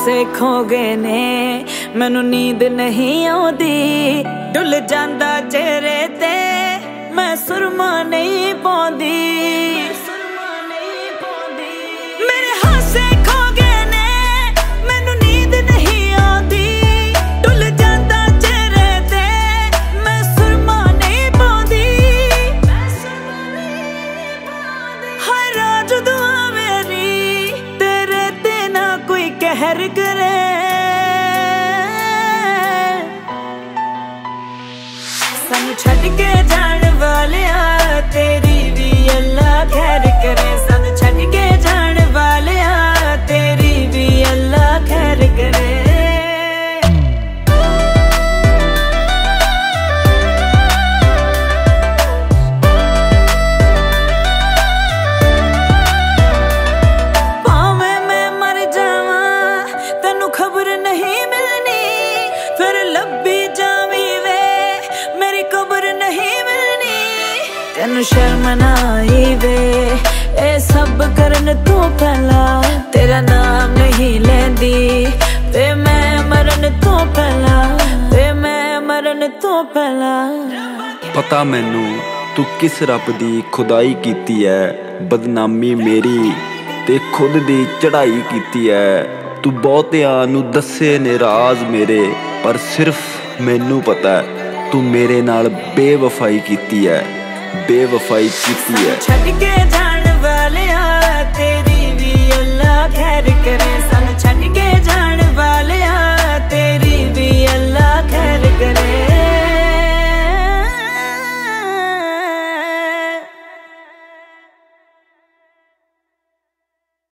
हासे खो गए ने, मैनू नींद नहीं आउंदी, डुल जांदा चेहरे ते मैं सुरमा नहीं पाउंदी। मेरे हासे खो गए ने, मैनू नींद नहीं आउंदी, डुल जांदा चेहरे ते मैं सुरमा नहीं पाउंदी। हर रोज दुआ मेरी तेरे ते ना कोई कहर करे, सानू छड्ड के जान वालिया तेरी भी अल्लाह खैर करे, सानू छड्ड के जान वालिया तेरी भी अल्लाह खैर करे। भावें मैं मर जावा तेनू खबर नहीं मिलनी, फिर लब्भी जावी वे मेरी कब्र नहीं मिलनी। तेनू शर्म ना आई वे ए सब करन तू पहला, तेरा नाम नहीं लेंदी वे मैं मरन तो पहला, वे मैं मरन तो पहला। पता मैनू तू किस रब दी खुदाई कीती है, बदनामी मेरी ते खुद दी चढ़ाई कीती है। तू बहुतियां नू दस्से ने राज मेरे, पर सिर्फ मैनू पता है तू मेरे नाल बेवफाई कीती है, बेवफाई कीती है।